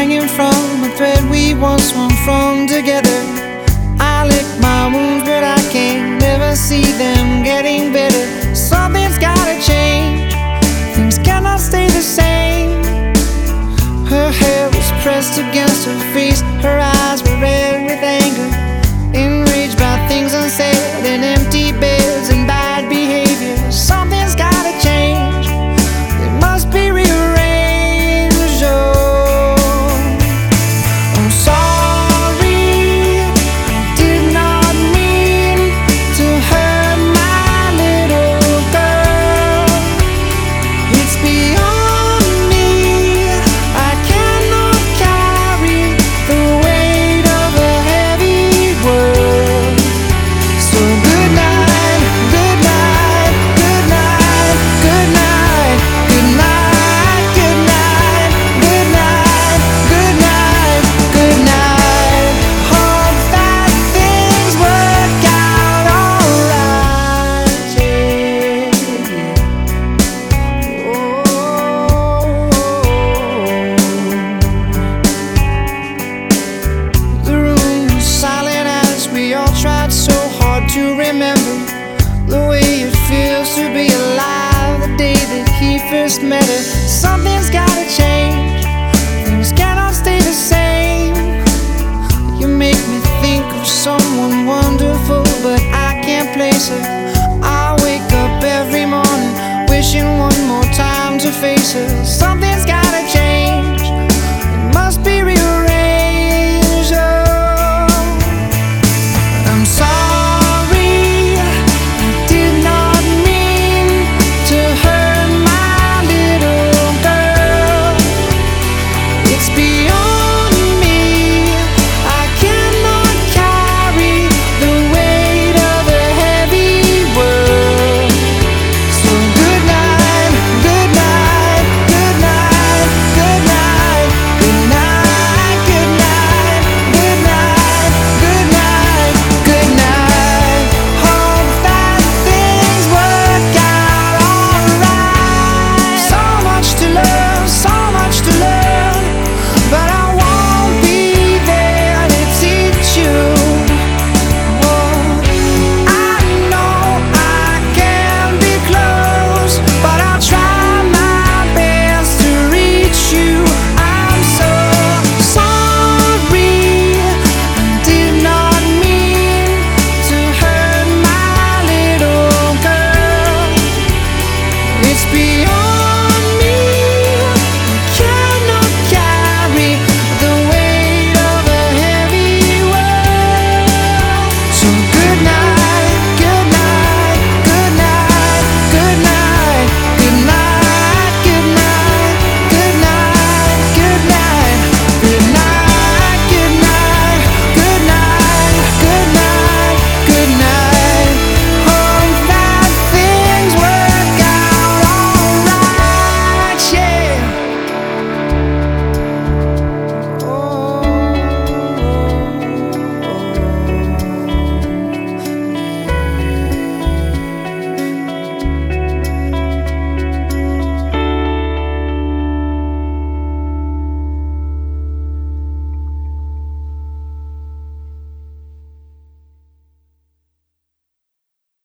hanging from a thread we once swung from together. I lick my wounds, but I can't never see them getting better. Something's gotta change, things cannot stay the same. Her hair was pressed against her face, her eyes were red with anger, enraged by things unsaid and empty beds and bad behavior. Something's gotta change, it must be rearranged. Oh, I'm sorry, I did not mean to hurt my little girl. It's beyond me, I cannot carry the weight of a heavy world. So good night, good night, good night, good night, good night, good night, good night, good night, good night. Hope that things work out alright, yeah. The room was silent as we all tried so hard to remember the way it feels to be alive the day that he first met her. Something's gotta change, things cannot stay the same. You make me think of someone wonderful, but I can't place her.